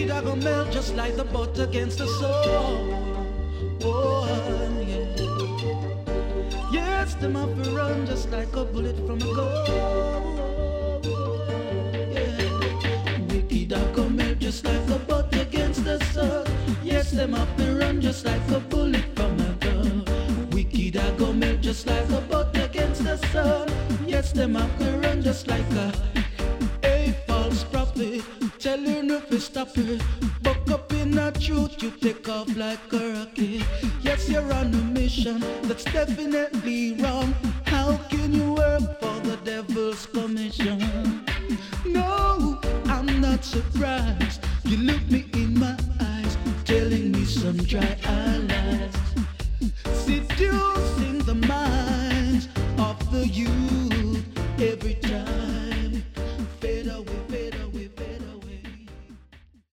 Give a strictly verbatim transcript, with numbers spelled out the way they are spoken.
Wicked I go melt just like the butter against the soul. Oh, yeah. Yes, them have to run just like a bullet from a gun. Yeah. Wicked I go melt just like a butter against the sun. Yes, them have to run just like a bullet from a gun. Wicked I go melt just like a butter against the sun. Yes, them have to run just like a a false prophet. Tell you no to stop it. Buck up in the truth, you take off like a rocket. Yes, you're on a mission that's definitely wrong. How can you work for the devil's commission? No, I'm not surprised. You look me in my eyes, telling me some dry lies, seducing the minds of the youth every time.